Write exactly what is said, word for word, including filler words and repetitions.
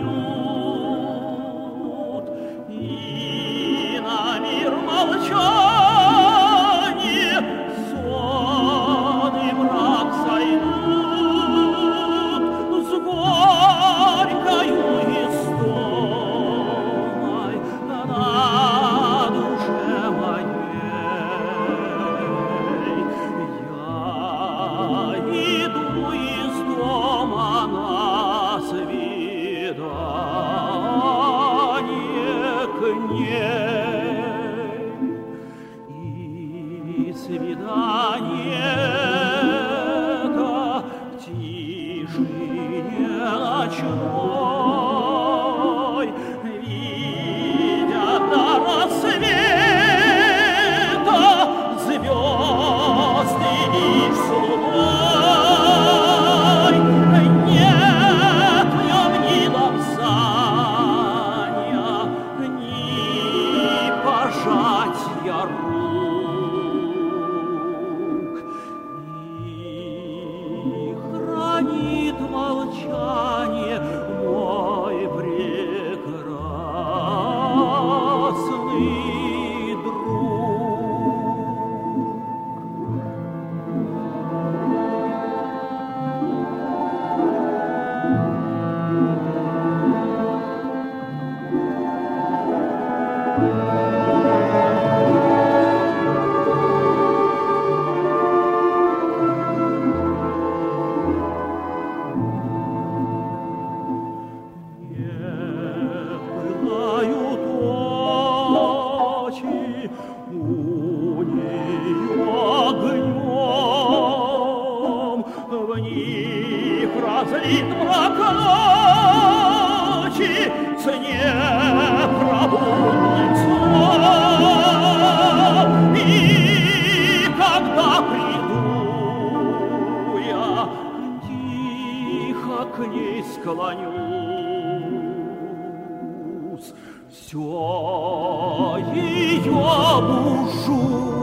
поют, и на мир молчание сон и мрак сойдут с горькою истомой на душе моей. Я иду из дома на свидание к ней, и свидание-то в тишине ночной, видя до рассвета звезды лишь с луной. Нет в нем ни лапзания, ни пожатия рук, и хранит молчание мой прекрасный друг. Пылают очи у нее огнем, в них разлит мрак ночи с непробудным сном. И когда приду я, тихо к ней склонюсь, все ее душу